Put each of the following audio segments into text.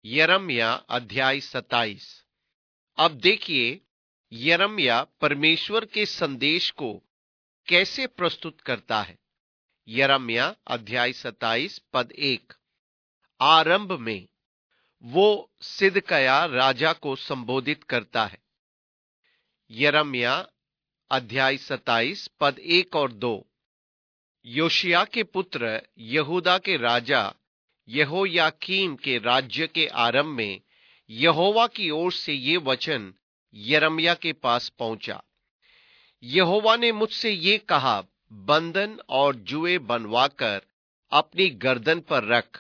यिर्मयाह अध्याय 27। अब देखिए, यिर्मयाह परमेश्वर के संदेश को कैसे प्रस्तुत करता है। यिर्मयाह अध्याय 27 पद 1। आरंभ में वो सिदकिय्याह राजा को संबोधित करता है। यिर्मयाह अध्याय 27 पद 1 और 2। योशिय्याह के पुत्र यहूदा के राजा यहोयाकीम के राज्य के आरंभ में यहोवा की ओर से ये वचन यिर्मयाह के पास पहुंचा। यहोवा ने मुझसे ये कहा, बंधन और जुए बनवाकर अपनी गर्दन पर रख।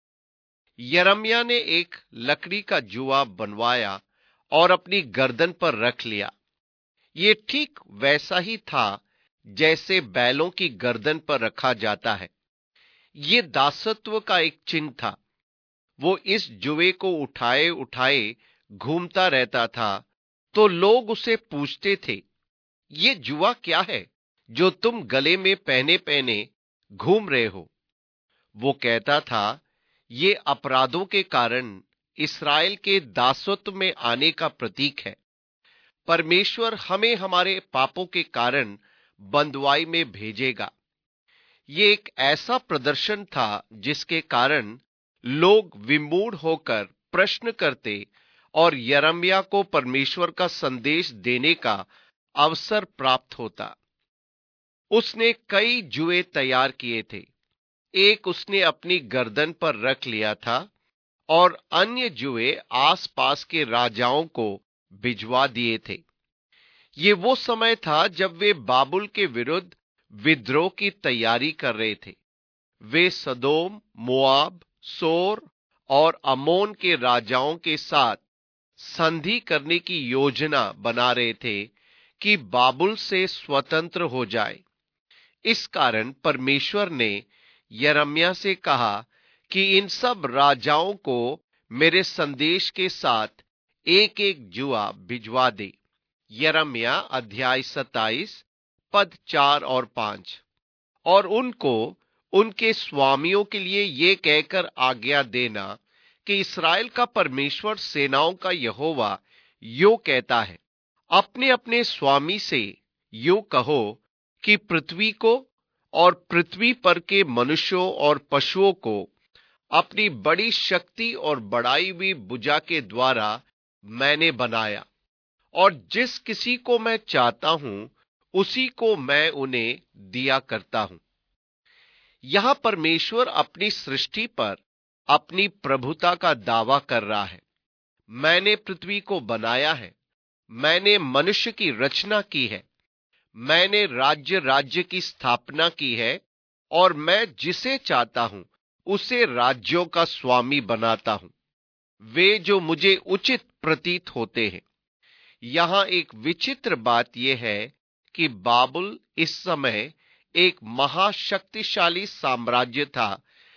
यिर्मयाह ने एक लकड़ी का जुआ बनवाया और अपनी गर्दन पर रख लिया। ये ठीक वैसा ही था जैसे बैलों की गर्दन पर रखा जाता है। ये दासत्व का एक चिन्ह था। वो इस जुए को उठाए उठाए घूमता रहता था, तो लोग उसे पूछते थे, ये जुआ क्या है जो तुम गले में पहने पहने घूम रहे हो? वो कहता था, ये अपराधों के कारण इस्राएल के दासत्व में आने का प्रतीक है। परमेश्वर हमें हमारे पापों के कारण बंधुआई में भेजेगा। ये एक ऐसा प्रदर्शन था जिसके कारण लोग विमूढ़ होकर प्रश्न करते और यिर्मयाह को परमेश्वर का संदेश देने का अवसर प्राप्त होता। उसने कई जुए तैयार किए थे। एक उसने अपनी गर्दन पर रख लिया था और अन्य जुए आसपास के राजाओं को भिजवा दिए थे। ये वो समय था जब वे बाबुल के विरुद्ध विद्रोह की तैयारी कर रहे थे। वे सदोम, मोआब, सोर और अमोन के राजाओं के साथ संधि करने की योजना बना रहे थे कि बाबुल से स्वतंत्र हो जाए। इस कारण परमेश्वर ने यिर्मयाह से कहा कि इन सब राजाओं को मेरे संदेश के साथ एक एक जुआ भिजवा दे। यिर्मयाह अध्याय 27 पद 4 और 5। और उनको उनके स्वामियों के लिए ये कहकर आज्ञा देना कि इस्राएल का परमेश्वर सेनाओं का यहोवा यो कहता है, अपने अपने स्वामी से यो कहो कि पृथ्वी को और पृथ्वी पर के मनुष्यों और पशुओं को अपनी बड़ी शक्ति और बढ़ाई हुई भुजा के द्वारा मैंने बनाया, और जिस किसी को मैं चाहता हूं उसी को मैं उन्हें दिया करता हूं। यहां परमेश्वर अपनी सृष्टि पर अपनी प्रभुता का दावा कर रहा है। मैंने पृथ्वी को बनाया है, मैंने मनुष्य की रचना की है, मैंने राज्य राज्य की स्थापना की है, और मैं जिसे चाहता हूं उसे राज्यों का स्वामी बनाता हूं, वे जो मुझे उचित प्रतीत होते हैं। यहां एक विचित्र बात यह है कि बाबुल इस समय एक महाशक्तिशाली साम्राज्य था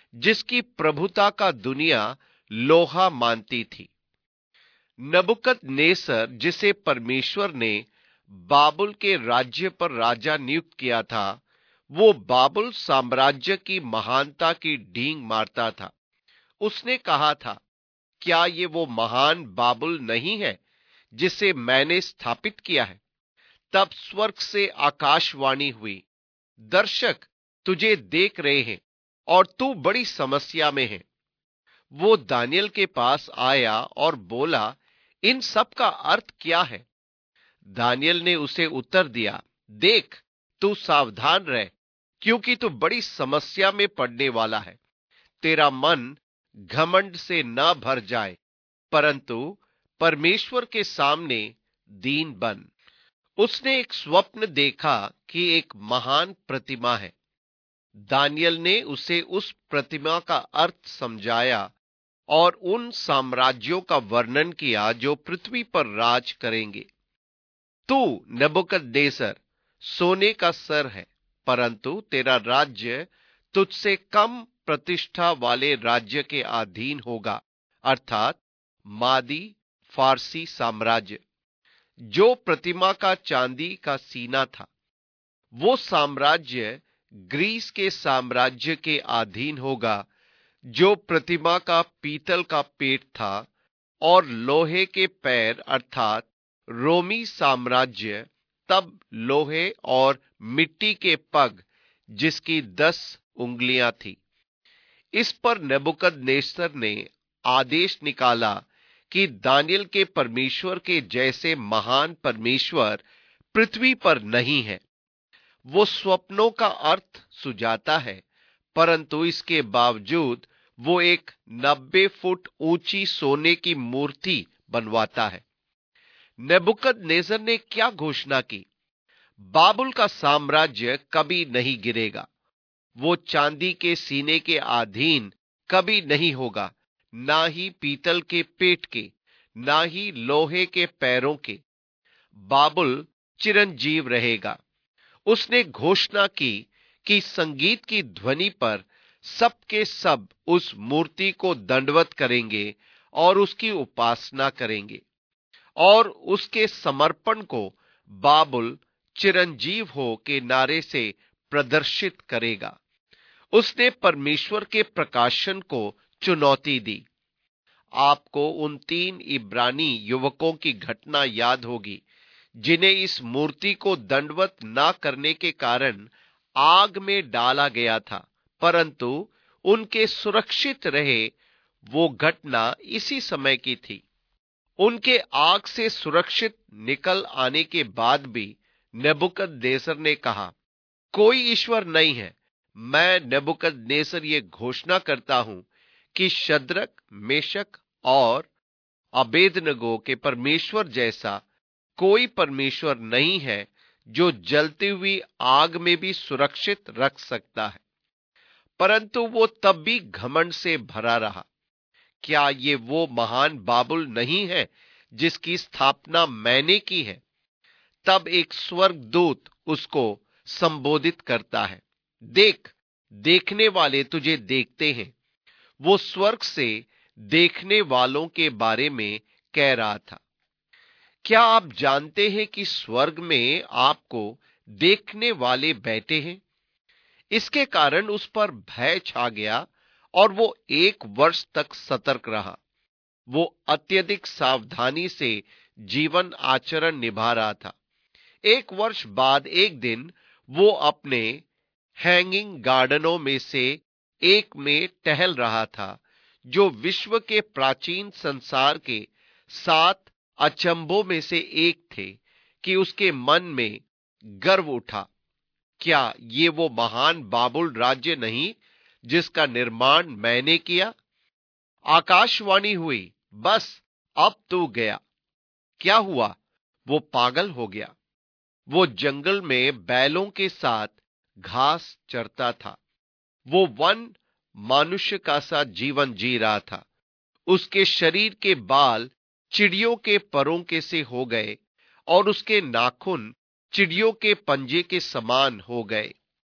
जिसकी प्रभुता का दुनिया लोहा मानती थी। नबूकदनेस्सर, जिसे परमेश्वर ने बाबुल के राज्य पर राजा नियुक्त किया था, वो बाबुल साम्राज्य की महानता की ढींग मारता था। उसने कहा था, क्या ये वो महान बाबुल नहीं है जिसे मैंने स्थापित किया है? तब स्वर्ग से आकाशवाणी हुई, दर्शक तुझे देख रहे हैं और तू बड़ी समस्या में है। वो दानियेल के पास आया और बोला, इन सब का अर्थ क्या है? दानियेल ने उसे उत्तर दिया, देख, तू सावधान रह, क्योंकि तू बड़ी समस्या में पड़ने वाला है। तेरा मन घमंड से न भर जाए, परंतु परमेश्वर के सामने दीन बन। उसने एक स्वप्न देखा कि एक महान प्रतिमा है। दानियेल ने उसे उस प्रतिमा का अर्थ समझाया और उन साम्राज्यों का वर्णन किया जो पृथ्वी पर राज करेंगे। तू नबूकदनेस्सर सोने का सर है, परंतु तेरा राज्य तुझसे कम प्रतिष्ठा वाले राज्य के अधीन होगा, अर्थात मादी फारसी साम्राज्य। जो प्रतिमा का चांदी का सीना था, वो साम्राज्य ग्रीस के साम्राज्य के अधीन होगा, जो प्रतिमा का पीतल का पेट था और लोहे के पैर अर्थात रोमी साम्राज्य, तब लोहे और मिट्टी के पग जिसकी 10 उंगलियां थी। इस पर नेबुकदनेस्सर ने आदेश निकाला कि दानियेल के परमेश्वर के जैसे महान परमेश्वर पृथ्वी पर नहीं है। वो स्वप्नों का अर्थ सुझाता है, परंतु इसके बावजूद वो एक 90 फुट ऊंची सोने की मूर्ति बनवाता है। नेबुकदनेस्सर ने क्या घोषणा की? बाबुल का साम्राज्य कभी नहीं गिरेगा। वो चांदी के सीने के अधीन कभी नहीं होगा, ना ही पीतल के पेट के, ना ही लोहे के पैरों के। बाबुल चिरंजीव रहेगा। उसने घोषणा की कि संगीत की ध्वनि पर सबके सब उस मूर्ति को दंडवत करेंगे और उसकी उपासना करेंगे और उसके समर्पण को बाबुल चिरंजीव हो के नारे से प्रदर्शित करेगा। उसने परमेश्वर के प्रकाशन को चुनौती दी। आपको उन 3 इब्रानी युवकों की घटना याद होगी जिन्हें इस मूर्ति को दंडवत ना करने के कारण आग में डाला गया था, परंतु उनके सुरक्षित रहे। वो घटना इसी समय की थी। उनके आग से सुरक्षित निकल आने के बाद भी नेबुकदनेस्सर ने कहा, कोई ईश्वर नहीं है। मैं नेबुकदनेस्सर ये घोषणा करता हूं कि शद्रक, मेशक और अबेदनगो के परमेश्वर जैसा कोई परमेश्वर नहीं है जो जलती हुई आग में भी सुरक्षित रख सकता है। परंतु वो तब भी घमंड से भरा रहा। क्या ये वो महान बाबुल नहीं है जिसकी स्थापना मैंने की है? तब एक स्वर्गदूत उसको संबोधित करता है, देख, देखने वाले तुझे देखते हैं। वो स्वर्ग से देखने वालों के बारे में कह रहा था। क्या आप जानते हैं कि स्वर्ग में आपको देखने वाले बैठे हैं? इसके कारण उस पर भय छा गया और वो 1 वर्ष तक सतर्क रहा। वो अत्यधिक सावधानी से जीवन आचरण निभा रहा था। 1 वर्ष बाद एक दिन वो अपने हैंगिंग गार्डनों में से एक में टहल रहा था, जो विश्व के प्राचीन संसार के 7 अचंभों में से एक थे, कि उसके मन में गर्व उठा। क्या ये वो महान बाबुल राज्य नहीं जिसका निर्माण मैंने किया? आकाशवाणी हुई, बस अब तू गया। क्या हुआ? वो पागल हो गया। वो जंगल में बैलों के साथ घास चरता था। वो वन मनुष्य का सा जीवन जी रहा था। उसके शरीर के बाल चिड़ियों के परों के से हो गए और उसके नाखून चिड़ियों के पंजे के समान हो गए।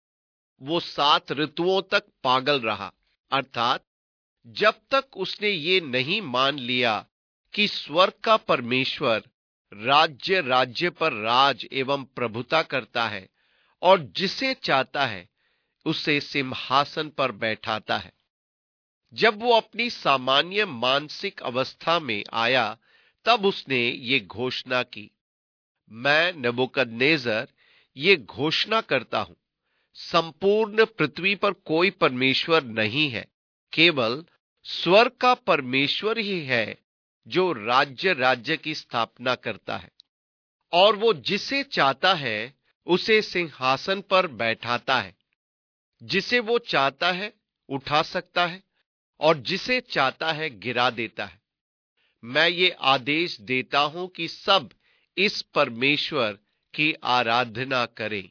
वो 7 ऋतुओं तक पागल रहा, अर्थात जब तक उसने ये नहीं मान लिया कि स्वर्ग का परमेश्वर राज्य राज्य पर राज एवं प्रभुता करता है और जिसे चाहता है उसे सिंहासन पर बैठाता है। जब वो अपनी सामान्य मानसिक अवस्था में आया, तब उसने ये घोषणा की, मैं नेबुकदनेस्सर ये घोषणा करता हूं, संपूर्ण पृथ्वी पर कोई परमेश्वर नहीं है, केवल स्वर्ग का परमेश्वर ही है जो राज्य राज्य की स्थापना करता है और वो जिसे चाहता है उसे सिंहासन पर बैठाता है। जिसे वो चाहता है उठा सकता है और जिसे चाहता है गिरा देता है। मैं ये आदेश देता हूं कि सब इस परमेश्वर की आराधना करें।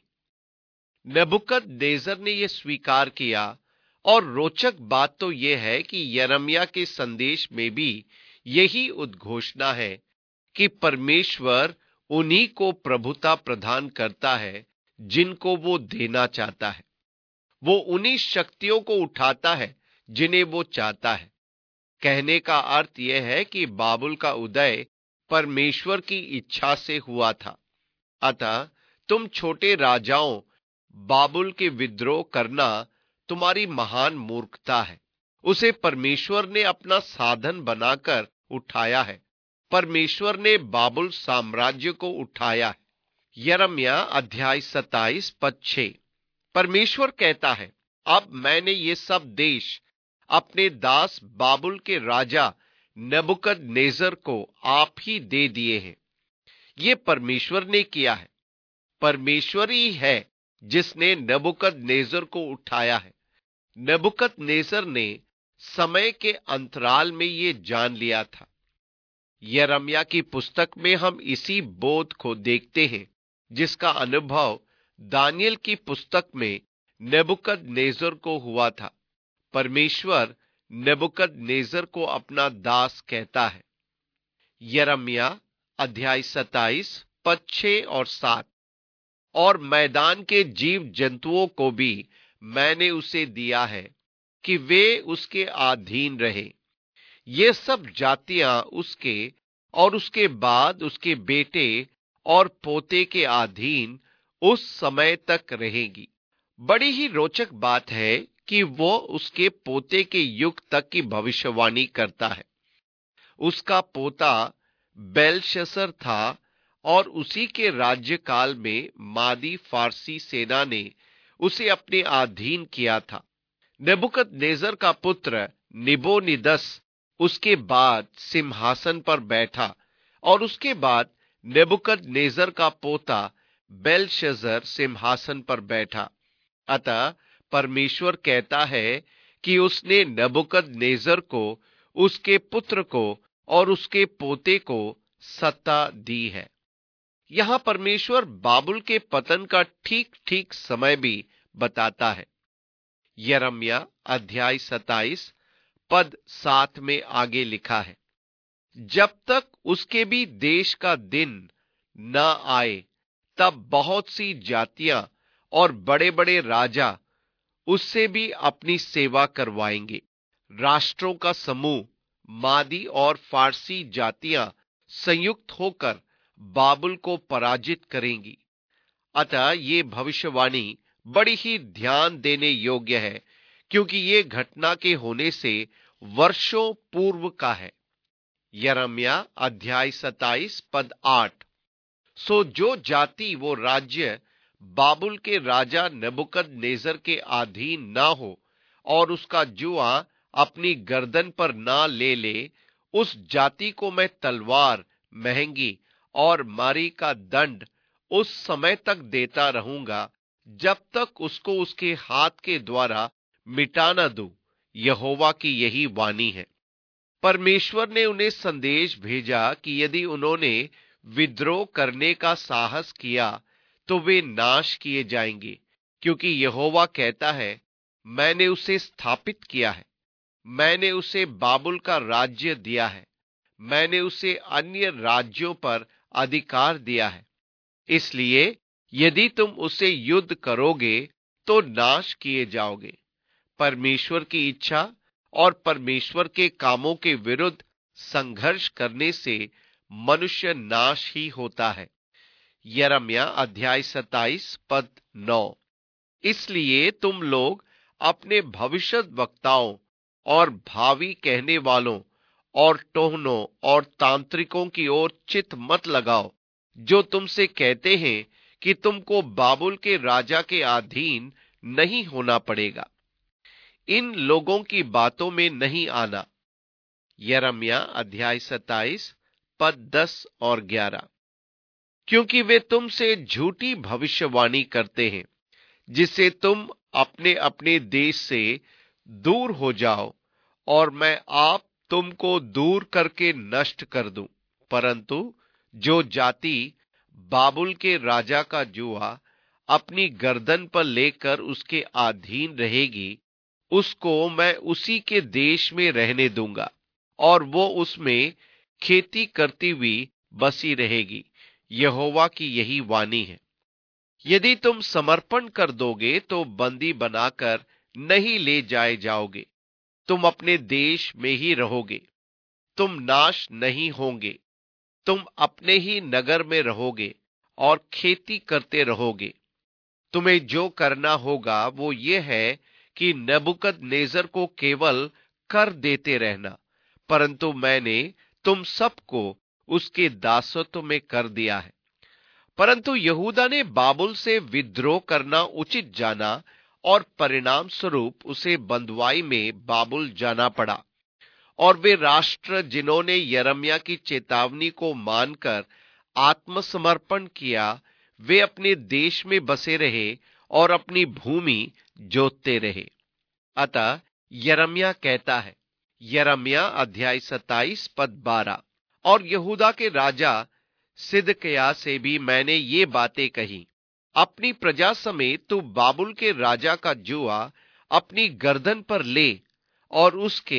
नेबुकदनेस्सर ने यह स्वीकार किया और रोचक बात तो यह है कि यिर्मयाह के संदेश में भी यही उद्घोषणा है कि परमेश्वर उन्हीं को प्रभुता प्रदान करता है जिनको वो देना चाहता है। वो उन्हीं शक्तियों को उठाता है जिन्हें वो चाहता है। कहने का अर्थ यह है कि बाबुल का उदय परमेश्वर की इच्छा से हुआ था। अतः तुम छोटे राजाओं, बाबुल के विद्रोह करना तुम्हारी महान मूर्खता है उसे परमेश्वर ने अपना साधन बनाकर उठाया है। परमेश्वर ने बाबुल साम्राज्य को उठाया है। यिर्मयाह अध्याय 27 पद 6। परमेश्वर कहता है, अब मैंने ये सब देश अपने दास बाबुल के राजा नबूकदनेस्सर को आप ही दे दिए हैं। ये परमेश्वर ने किया है। परमेश्वर ही है जिसने नबूकदनेस्सर को उठाया है। नबूकदनेस्सर ने समय के अंतराल में ये जान लिया था। यिर्मयाह की पुस्तक में हम इसी बोध को देखते हैं जिसका अनुभव दानियेल की पुस्तक में नबूकदनेस्सर को हुआ था। परमेश्वर नबूकदनेस्सर को अपना दास कहता है। यिर्मयाह अध्याय 27 पद 6 और 7। और मैदान के जीव जंतुओं को भी मैंने उसे दिया है कि वे उसके अधीन रहे। ये सब जातियां उसके और उसके बाद उसके बेटे और पोते के अधीन उस समय तक रहेगी। बड़ी ही रोचक बात है कि वो उसके पोते के युग तक की भविष्यवाणी करता है। उसका पोता बेलशस्सर था और उसी के राज्यकाल में मादी फारसी सेना ने उसे अपने अधीन किया था। नबूकदनेस्सर का पुत्र निबोनिदस उसके बाद सिंहासन पर बैठा और उसके बाद नबूकदनेस्सर का पोता बेलशस्सर सिंहासन पर बैठा। अतः परमेश्वर कहता है कि उसने नबूकदनेस्सर को, उसके पुत्र को और उसके पोते को सत्ता दी है। यहां परमेश्वर बाबुल के पतन का ठीक ठीक समय भी बताता है। यिर्मयाह अध्याय 27 पद 7 में आगे लिखा है, जब तक उसके भी देश का दिन न आए तब बहुत सी जातियां और बड़े बड़े राजा उससे भी अपनी सेवा करवाएंगे। राष्ट्रों का समूह, मादी और फारसी जातियां संयुक्त होकर बाबुल को पराजित करेंगी। अतः ये भविष्यवाणी बड़ी ही ध्यान देने योग्य है, क्योंकि ये घटना के होने से वर्षों पूर्व का है। यिर्मयाह अध्याय 27 पद 8। सो जो जाति वो राज्य बाबुल के राजा नबूकदनेस्सर के अधीन ना हो और उसका जुआ अपनी गर्दन पर ना ले ले, उस जाति को मैं तलवार, महंगी और मारी का दंड उस समय तक देता रहूंगा जब तक उसको उसके हाथ के द्वारा मिटा न दूं। यहोवा की यही वाणी है। परमेश्वर ने उन्हें संदेश भेजा कि यदि उन्होंने विद्रोह करने का साहस किया तो वे नाश किए जाएंगे, क्योंकि यहोवा कहता है, मैंने उसे स्थापित किया है। मैंने उसे बाबुल का राज्य दिया है। मैंने उसे अन्य राज्यों पर अधिकार दिया है। इसलिए यदि तुम उसे युद्ध करोगे तो नाश किए जाओगे। परमेश्वर की इच्छा और परमेश्वर के कामों के विरुद्ध संघर्ष करने से मनुष्य नाश ही होता है। यिर्मयाह अध्याय 27 पद 9। इसलिए तुम लोग अपने भविष्यद्वक्ताओं और भावी कहने वालों और टोहनों और तांत्रिकों की ओर चित्त मत लगाओ, जो तुमसे कहते हैं कि तुमको बाबुल के राजा के अधीन नहीं होना पड़ेगा। इन लोगों की बातों में नहीं आना। यिर्मयाह अध्याय 27 पद 10 और 11। क्योंकि वे तुमसे झूठी भविष्यवाणी करते हैं, जिससे तुम अपने अपने देश से दूर हो जाओ और मैं आप तुमको दूर करके नष्ट कर दूं। परंतु जो जाति बाबुल के राजा का जुआ अपनी गर्दन पर लेकर उसके अधीन रहेगी, उसको मैं उसी के देश में रहने दूंगा और वो उसमें खेती करती हुई बसी रहेगी। यहोवा की यही वाणी है। यदि तुम समर्पण कर दोगे तो बंदी बनाकर नहीं ले जाए जाओगे। तुम अपने देश में ही रहोगे। तुम नाश नहीं होंगे। तुम अपने ही नगर में रहोगे और खेती करते रहोगे। तुम्हें जो करना होगा वो ये है कि नबूकदनेस्सर को केवल कर देते रहना, परंतु मैंने तुम सबको उसके दासत्व में कर दिया है। परंतु यहूदा ने बाबुल से विद्रोह करना उचित जाना और परिणाम स्वरूप उसे बंधुआई में बाबुल जाना पड़ा। और वे राष्ट्र जिन्होंने यिर्मयाह की चेतावनी को मानकर आत्मसमर्पण किया, वे अपने देश में बसे रहे और अपनी भूमि जोतते रहे। अतः यिर्मयाह कहता है, यिर्मयाह अध्याय 27 पद 12, और यहूदा के राजा सिदकिय्याह से भी मैंने ये बातें कही, अपनी प्रजा समेत तू बाबुल के राजा का जुआ अपनी गर्दन पर ले और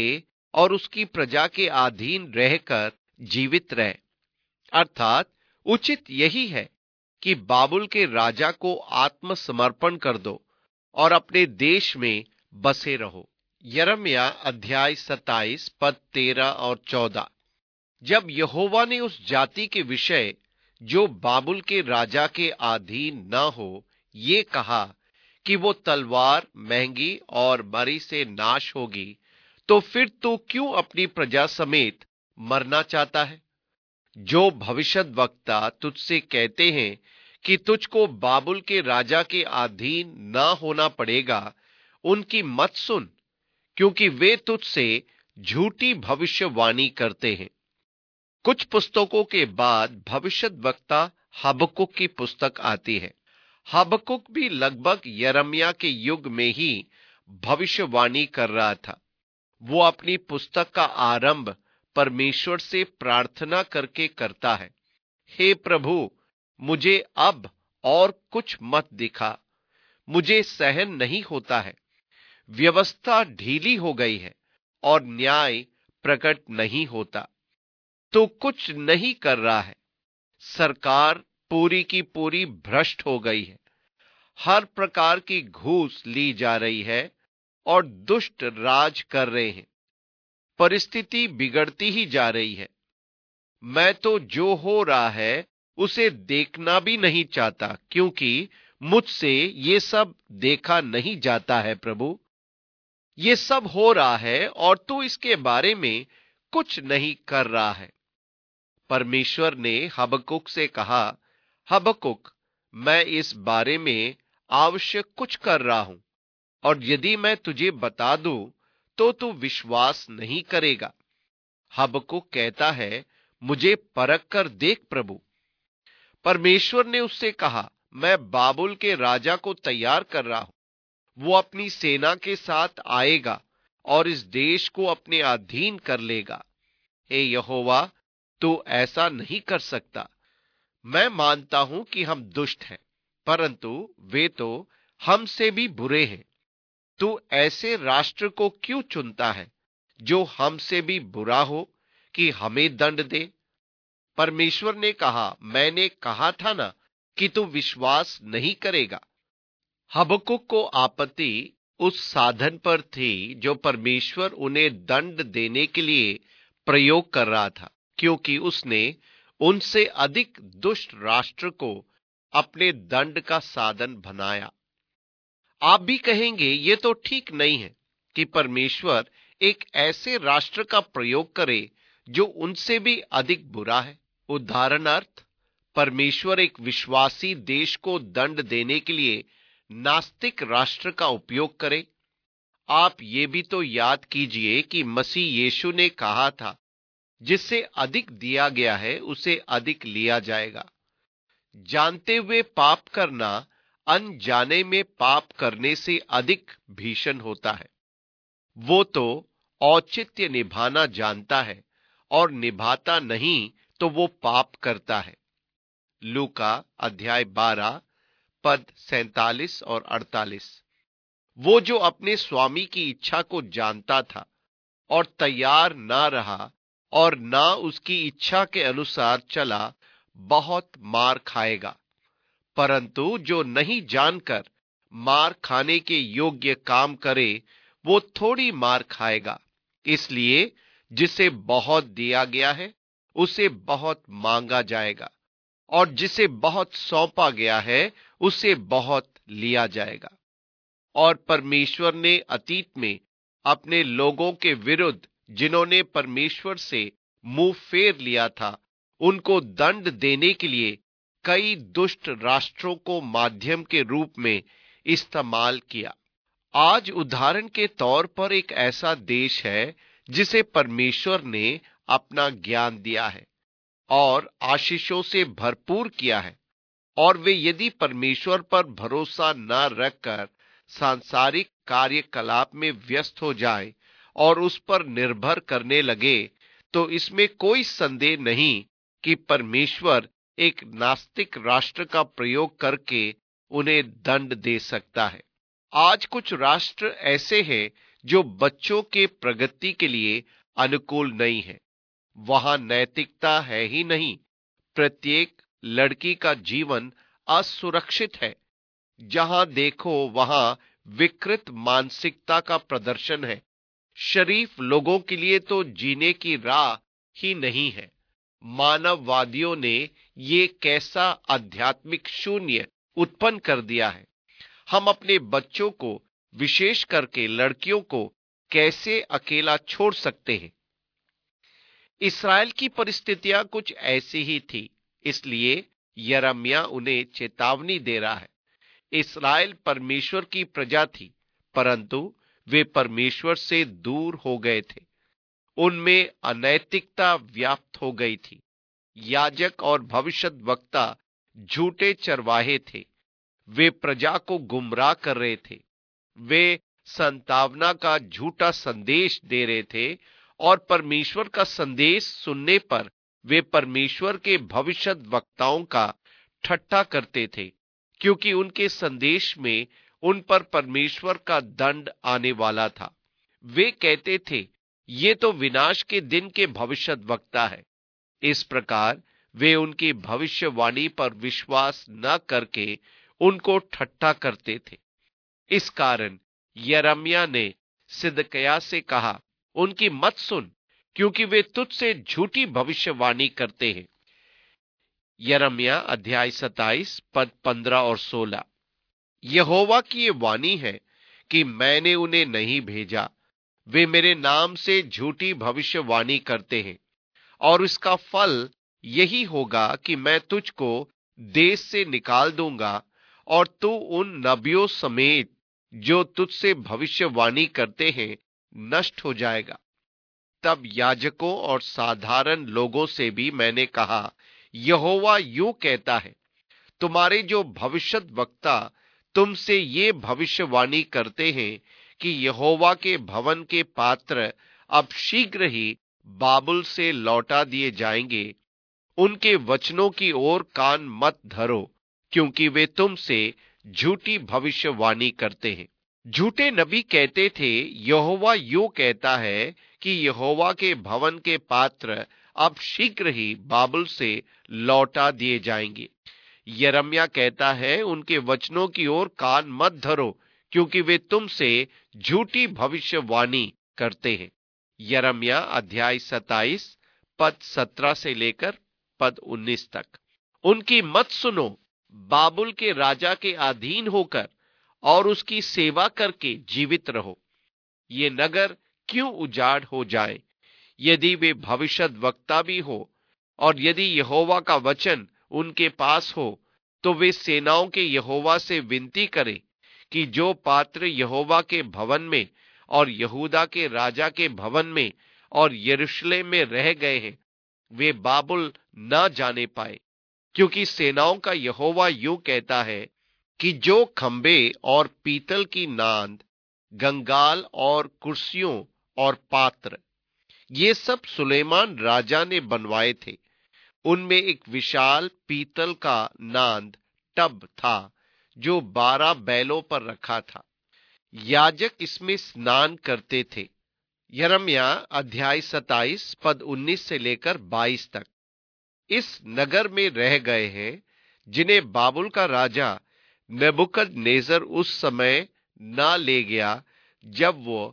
उसकी प्रजा के अधीन रहकर जीवित रह। अर्थात उचित यही है कि बाबुल के राजा को आत्मसमर्पण कर दो और अपने देश में बसे रहो। यिर्मयाह अध्याय 27 पद 13 और 14। जब यहोवा ने उस जाति के विषय जो बाबुल के राजा के अधीन न हो ये कहा कि वो तलवार, महंगी और मरी से नाश होगी, तो फिर तू क्यों अपनी प्रजा समेत मरना चाहता है? जो भविष्यद्वक्ता तुझसे कहते हैं कि तुझको बाबुल के राजा के अधीन न होना पड़ेगा, उनकी मत सुन, क्योंकि वे तुझसे झूठी भविष्यवाणी करते हैं। कुछ पुस्तकों के बाद भविष्यद्वक्ता हबक्कुक की पुस्तक आती है। हबक्कुक भी लगभग यिर्मयाह के युग में ही भविष्यवाणी कर रहा था। वो अपनी पुस्तक का आरंभ परमेश्वर से प्रार्थना करके करता है, हे प्रभु, मुझे अब और कुछ मत दिखा, मुझे सहन नहीं होता है। व्यवस्था ढीली हो गई है और न्याय प्रकट नहीं होता, तो कुछ नहीं कर रहा है। सरकार पूरी की पूरी भ्रष्ट हो गई है, हर प्रकार की घूस ली जा रही है और दुष्ट राज कर रहे हैं। परिस्थिति बिगड़ती ही जा रही है। मैं तो जो हो रहा है उसे देखना भी नहीं चाहता, क्योंकि मुझसे ये सब देखा नहीं जाता है। प्रभु, ये सब हो रहा है और तू इसके बारे में कुछ नहीं कर रहा है। परमेश्वर ने हबक्कुक से कहा, हबक्कुक, मैं इस बारे में आवश्यक कुछ कर रहा हूं, और यदि मैं तुझे बता दूं तो तू विश्वास नहीं करेगा। हबक्कुक कहता है, मुझे परख कर देख प्रभु। परमेश्वर ने उससे कहा, मैं बाबुल के राजा को तैयार कर रहा हूं। वो अपनी सेना के साथ आएगा और इस देश को अपने अधीन कर लेगा। हे यहोवा, तू ऐसा नहीं कर सकता। मैं मानता हूं कि हम दुष्ट हैं, परंतु वे तो हमसे भी बुरे हैं। तू ऐसे राष्ट्र को क्यों चुनता है जो हमसे भी बुरा हो, कि हमें दंड दे? परमेश्वर ने कहा, मैंने कहा था ना कि तू विश्वास नहीं करेगा। हबक्कुक को आपत्ति उस साधन पर थी जो परमेश्वर उन्हें दंड देने के लिए प्रयोग कर रहा था, क्योंकि उसने उनसे अधिक दुष्ट राष्ट्र को अपने दंड का साधन बनाया। आप भी कहेंगे, ये तो ठीक नहीं है कि परमेश्वर एक ऐसे राष्ट्र का प्रयोग करे जो उनसे भी अधिक बुरा है। उदाहरणार्थ, परमेश्वर एक विश्वासी देश को दंड देने के लिए नास्तिक राष्ट्र का उपयोग करे। आप ये भी तो याद कीजिए कि मसीह यीशु ने कहा था, जिससे अधिक दिया गया है उसे अधिक लिया जाएगा। जानते हुए पाप करना अनजाने में पाप करने से अधिक भीषण होता है। वो तो औचित्य निभाना जानता है और निभाता नहीं तो वो पाप करता है। लूका अध्याय 12 पद 47 और 48। वो जो अपने स्वामी की इच्छा को जानता था और तैयार ना रहा और ना उसकी इच्छा के अनुसार चला, बहुत मार खाएगा। परंतु जो नहीं जानकर मार खाने के योग्य काम करे, वो थोड़ी मार खाएगा। इसलिए जिसे बहुत दिया गया है उसे बहुत मांगा जाएगा, और जिसे बहुत सौंपा गया है उसे बहुत लिया जाएगा। और परमेश्वर ने अतीत में अपने लोगों के विरुद्ध जिन्होंने परमेश्वर से मुंह फेर लिया था, उनको दंड देने के लिए कई दुष्ट राष्ट्रों को माध्यम के रूप में इस्तेमाल किया। आज उदाहरण के तौर पर एक ऐसा देश है जिसे परमेश्वर ने अपना ज्ञान दिया है और आशीषों से भरपूर किया है, और वे यदि परमेश्वर पर भरोसा न रखकर सांसारिक कार्यकलाप में व्यस्त हो जाए और उस पर निर्भर करने लगे, तो इसमें कोई संदेह नहीं कि परमेश्वर एक नास्तिक राष्ट्र का प्रयोग करके उन्हें दंड दे सकता है। आज कुछ राष्ट्र ऐसे हैं जो बच्चों के प्रगति के लिए अनुकूल नहीं है। वहां नैतिकता है ही नहीं, प्रत्येक लड़की का जीवन असुरक्षित है। जहां देखो वहां विकृत मानसिकता का प्रदर्शन है। शरीफ लोगों के लिए तो जीने की राह ही नहीं है। मानववादियों ने ये कैसा आध्यात्मिक शून्य उत्पन्न कर दिया है। हम अपने बच्चों को, विशेष करके लड़कियों को, कैसे अकेला छोड़ सकते हैं? इस्राएल की परिस्थितियां कुछ ऐसी ही थी, इसलिए यिर्मयाह उन्हें चेतावनी दे रहा है। इस्राएल परमेश्वर की प्रजा थी, परंतु वे परमेश्वर से दूर हो गए थे। उनमें अनैतिकता व्याप्त हो गई थी। याजक और भविष्यद्वक्ता झूठे चरवाहे थे। वे प्रजा को गुमराह कर रहे थे। वे संतावना का झूठा संदेश दे रहे थे, और परमेश्वर का संदेश सुनने पर वे परमेश्वर के भविष्यद्वक्ताओं का ठट्ठा करते थे, क्योंकि उनके संदेश में उन पर परमेश्वर का दंड आने वाला था। वे कहते थे, ये तो विनाश के दिन के भविष्यद्वक्ता है। इस प्रकार वे उनकी भविष्यवाणी पर विश्वास न करके उनको ठट्ठा करते थे। इस कारण यिर्मयाह ने सिदकिय्याह से कहा, उनकी मत सुन, क्योंकि वे तुझसे झूठी भविष्यवाणी करते हैं। यिर्मयाह अध्याय 27 पद 15 और 16। यहोवा की ये वाणी है कि मैंने उन्हें नहीं भेजा। वे मेरे नाम से झूठी भविष्यवाणी करते हैं, और इसका फल यही होगा कि मैं तुझको देश से निकाल दूंगा, और तू उन नबियों समेत जो तुझसे भविष्यवाणी करते हैं नष्ट हो जाएगा। तब याजकों और साधारण लोगों से भी मैंने कहा, यहोवा यूं कहता है, तुम्हारे जो भविष्यद्वक्ता तुमसे ये भविष्यवाणी करते हैं कि यहोवा के भवन के पात्र अब शीघ्र ही बाबुल से लौटा दिए जाएंगे, उनके वचनों की ओर कान मत धरो, क्योंकि वे तुमसे झूठी भविष्यवाणी करते हैं। झूठे नबी कहते थे, यहोवा यूं कहता है कि यहोवा के भवन के पात्र अब शीघ्र ही बाबुल से लौटा दिए जाएंगे। यिर्मयाह कहता है, उनके वचनों की ओर कान मत धरो, क्योंकि वे तुमसे झूठी भविष्यवाणी करते हैं। यिर्मयाह अध्याय 27 पद 17 से लेकर पद 19 तक। उनकी मत सुनो, बाबुल के राजा के अधीन होकर और उसकी सेवा करके जीवित रहो। ये नगर क्यों उजाड़ हो जाए? यदि वे भविष्यद्वक्ता भी हो, और यदि यहोवा का वचन उनके पास हो, तो वे सेनाओं के यहोवा से विनती करें कि जो पात्र यहोवा के भवन में और यहूदा के राजा के भवन में और यरूशलेम में रह गए हैं, वे बाबुल न जाने पाए, क्योंकि सेनाओं का यहोवा यूं कहता है कि जो खंबे और पीतल की नांद, गंगाल और कुर्सियों और पात्र, ये सब सुलेमान राजा ने बनवाए थे। उनमें एक विशाल पीतल का नांद टब था जो 12 बैलों पर रखा था। याजक इसमें स्नान करते थे। यिर्मयाह अध्याय 27 पद 19 से लेकर 22 तक। इस नगर में रह गए हैं जिन्हें बाबुल का राजा नेबुकदनेस्सर उस समय ना ले गया जब वो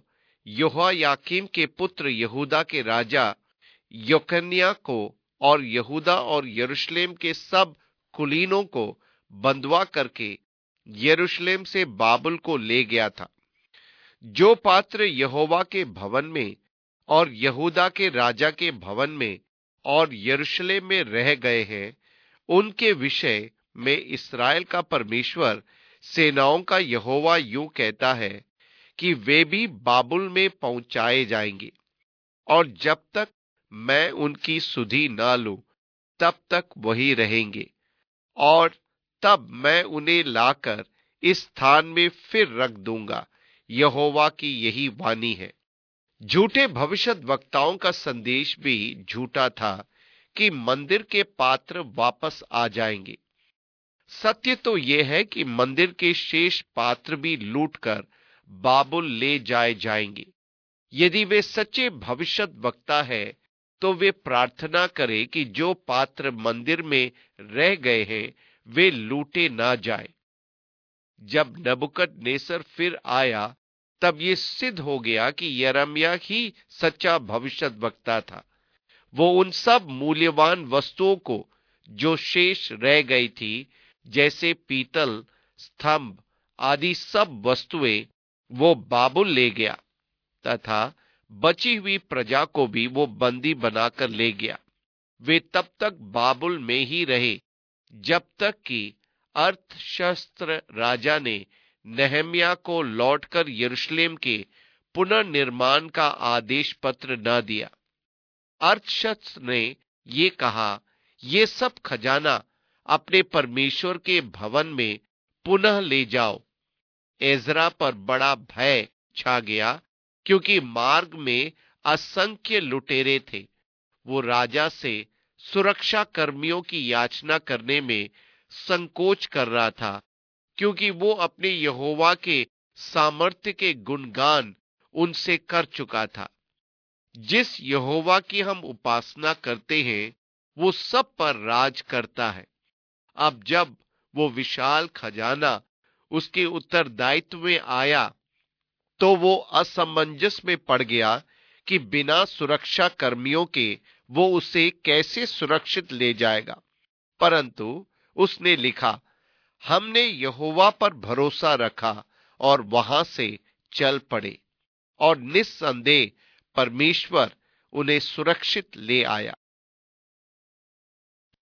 यहोयाकीम के पुत्र यहूदा के राजा यकोन्याह को और यहूदा और यरूशलेम के सब कुलीनों को बंधवा करके यरूशलेम से बाबुल को ले गया था। जो पात्र यहोवा के भवन में और यहूदा के राजा के भवन में और यरूशलेम में रह गए हैं, उनके विषय में इस्राएल का परमेश्वर सेनाओं का यहोवा यूं कहता है कि वे भी बाबुल में पहुंचाए जाएंगे, और जब तक मैं उनकी सुधि ना लूं तब तक वही रहेंगे, और तब मैं उन्हें लाकर इस स्थान में फिर रख दूंगा। यहोवा की यही वाणी है। झूठे भविष्यद्वक्ताओं का संदेश भी झूठा था कि मंदिर के पात्र वापस आ जाएंगे। सत्य तो यह है कि मंदिर के शेष पात्र भी लूटकर बाबुल ले जाए जाएंगे। यदि वे सच्चे भविष्यद्वक्ता है तो वे प्रार्थना करें कि जो पात्र मंदिर में रह गए हैं वे लूटे ना जाए। जब नबूकदनेस्सर फिर आया तब ये सिद्ध हो गया कि यिर्मयाह ही सच्चा भविष्यद्वक्ता था। वो उन सब मूल्यवान वस्तुओं को जो शेष रह गई थी, जैसे पीतल, स्तंभ आदि सब वस्तुएं, वो बाबुल ले गया तथा बची हुई प्रजा को भी वो बंदी बनाकर ले गया। वे तब तक बाबुल में ही रहे जब तक कि अर्थशस्त्र राजा ने नहम्याह को लौटकर यरूशलेम के पुनर्निर्माण का आदेश पत्र न दिया। अर्थशस्त्र ने ये कहा, ये सब खजाना अपने परमेश्वर के भवन में पुनः ले जाओ। एजरा पर बड़ा भय छा गया, क्योंकि मार्ग में असंख्य लुटेरे थे। वो राजा से सुरक्षा कर्मियों की याचना करने में संकोच कर रहा था, क्योंकि वो अपने यहोवा के सामर्थ्य के गुणगान उनसे कर चुका था। जिस यहोवा की हम उपासना करते हैं वो सब पर राज करता है। अब जब वो विशाल खजाना उसके उत्तरदायित्व में आया तो वो असमंजस में पड़ गया कि बिना सुरक्षा कर्मियों के वो उसे कैसे सुरक्षित ले जाएगा। परंतु उसने लिखा, हमने यहोवा पर भरोसा रखा और वहां से चल पड़े, और निस्संदेह परमेश्वर उन्हें सुरक्षित ले आया।